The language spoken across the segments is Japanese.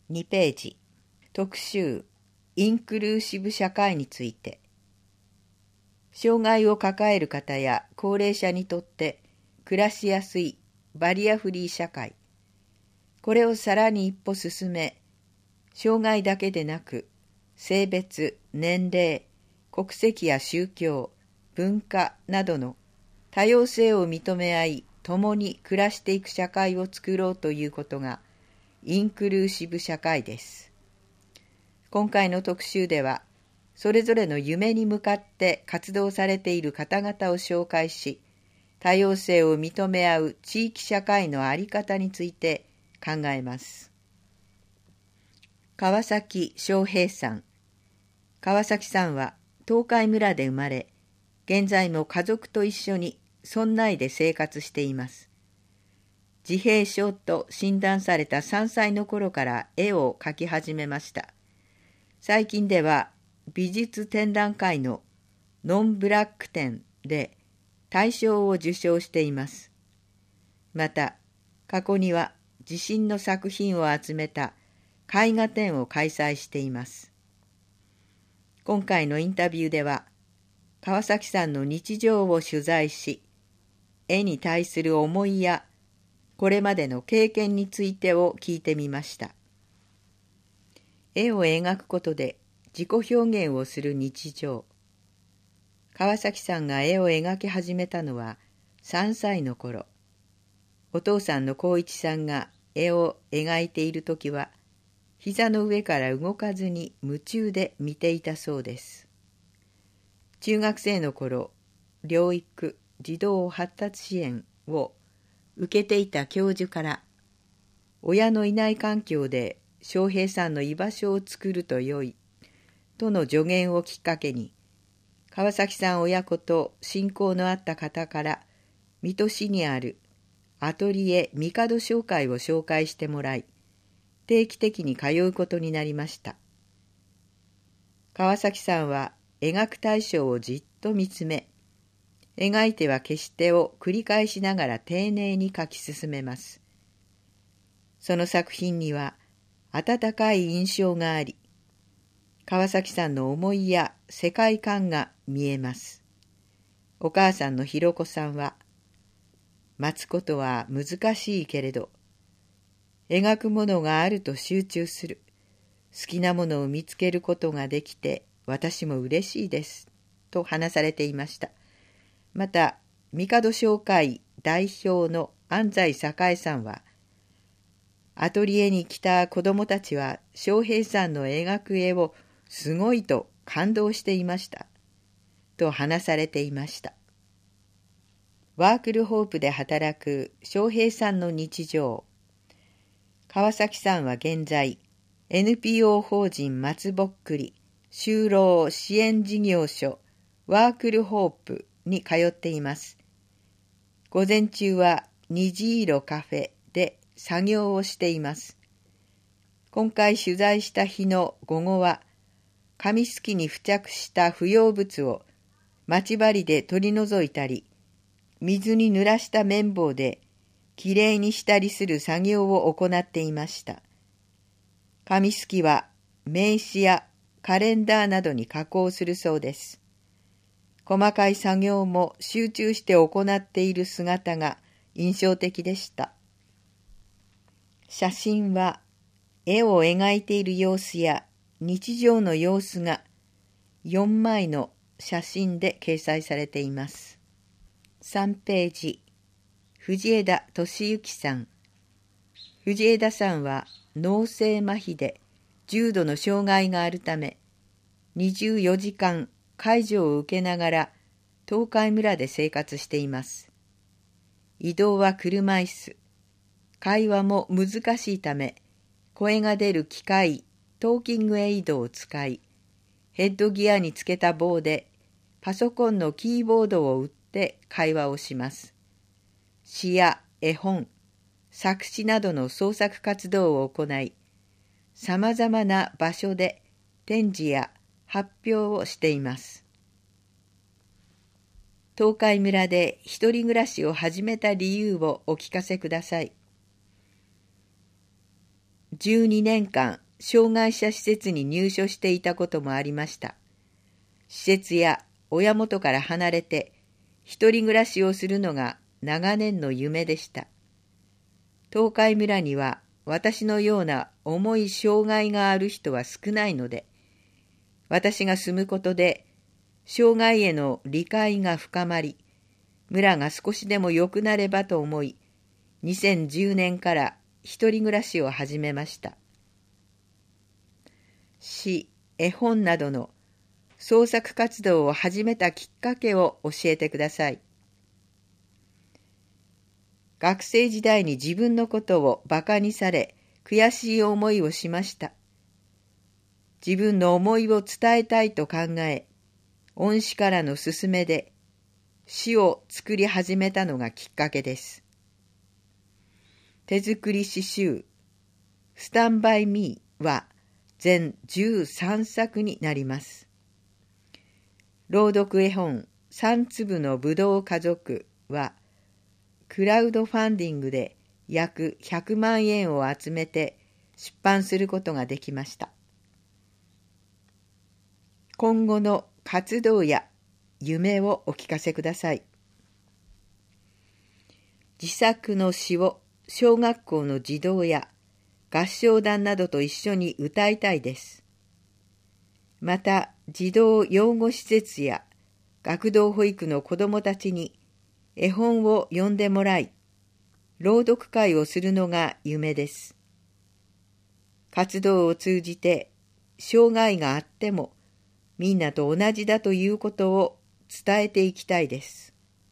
2ページ。特集インクルーシブ社会について。障害を抱える方や高齢者にとって暮らしやすいバリアフリー社会。これをさらに一歩進め、障害だけでなく、性別、年齢、国籍や宗教、文化などの多様性を認め合い、共に暮らしていく社会を作ろうということが、インクルーシブ社会です。今回の特集では、それぞれの夢に向かって活動されている方々を紹介し、多様性を認め合う地域社会の在り方について考えます。川崎翔平さん。川崎さんは東海村で生まれ、現在も家族と一緒に村内で生活しています。自閉症と診断された3歳の頃から絵を描き始めました。最近では美術展覧会のノンブラック展で大賞を受賞しています。また、過去には自身の作品を集めた絵画展を開催しています。今回のインタビューでは、川崎さんの日常を取材し、絵に対する思いやこれまでの経験についてを聞いてみました。絵を描くことで自己表現をする日常。川崎さんが絵を描き始めたのは3歳の頃。お父さんの光一さんが絵を描いているときは、膝の上から動かずに夢中で見ていたそうです。中学生の頃、療育・児童発達支援を受けていた教授から、親のいない環境で翔平さんの居場所を作るとよい、との助言をきっかけに、川崎さん親子と親交のあった方から、水戸市にあるアトリエ帝商会を紹介してもらい、定期的に通うことになりました。川崎さんは描く対象をじっと見つめ、描いては消してを繰り返しながら丁寧に描き進めます。その作品には温かい印象があり、川崎さんの思いや世界観が見えます。お母さんのひろこさんは、待つことは難しいけれど、描くものがあると集中する。好きなものを見つけることができて、私も嬉しいです。と話されていました。また、帝商会代表の安西栄さんは、アトリエに来た子どもたちは、翔平さんの描く絵をすごいと感動していました。と話されていました。ワークルホープで働く翔平さんの日常。川崎さんは現在、NPO 法人松ぼっくり就労支援事業所ワークルホープに通っています。午前中は虹色カフェで作業をしています。今回取材した日の午後は、紙すきに付着した不要物を待ち針で取り除いたり、水に濡らした綿棒できれいにしたりする作業を行っていました。紙すきは名刺やカレンダーなどに加工するそうです。細かい作業も集中して行っている姿が印象的でした。写真は絵を描いている様子や日常の様子が4枚の写真で掲載されています。3ページ。藤枝俊之さん。藤枝さんは脳性麻痺で重度の障害があるため、24時間介助を受けながら東海村で生活しています。移動は車椅子。会話も難しいため、声が出る機械、トーキングエイドを使い、ヘッドギアにつけた棒でパソコンのキーボードを打って会話をします。詩や絵本、作詞などの創作活動を行い、さまざまな場所で展示や発表をしています。東海村で一人暮らしを始めた理由をお聞かせください。 12年間障害者施設に入所していたこともありました。施設や親元から離れて一人暮らしをするのが長年の夢でした。東海村には私のような重い障害がある人は少ないので、私が住むことで障害への理解が深まり、村が少しでも良くなればと思い、2010年から一人暮らしを始めました。詩、絵本などの創作活動を始めたきっかけを教えてください。学生時代に自分のことをバカにされ、悔しい思いをしました。自分の思いを伝えたいと考え、恩師からの勧めで詩を作り始めたのがきっかけです。手作り詩集スタンバイミーは全13作になります。朗読絵本3粒のぶどう家族はクラウドファンディングで約100万円を集めて出版することができました。今後の活動や夢をお聞かせください。自作の詩を小学校の児童や合唱団などと一緒に歌いたいです。また、児童養護施設や学童保育の子どもたちに絵本を読んでもらい、朗読会をするのが夢です。活動を通じて、障害があっても、みんなと同じだということを伝えていきたいです。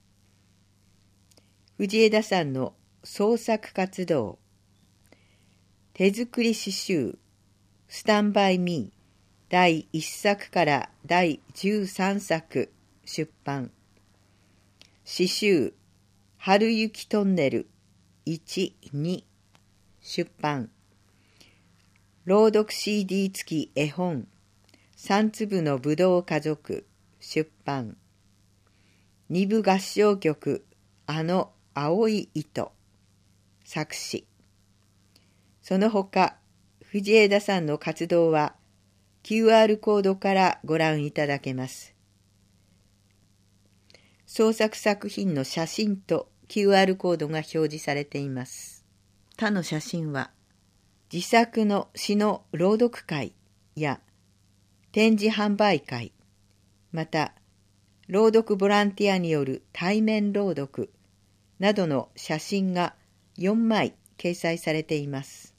藤枝さんの創作活動、手作り詩集、スタンバイミー、第1作から第13作出版。詩集、春雪トンネル1、2出版。朗読 CD 付き絵本、3粒のぶどう家族出版。2部合唱曲、あの青い糸作詞。その他、藤枝さんの活動は QR コードからご覧いただけます。創作作品の写真と QR コードが表示されています。他の写真は、自作の詩の朗読会や展示販売会、また朗読ボランティアによる対面朗読などの写真が4枚掲載されています。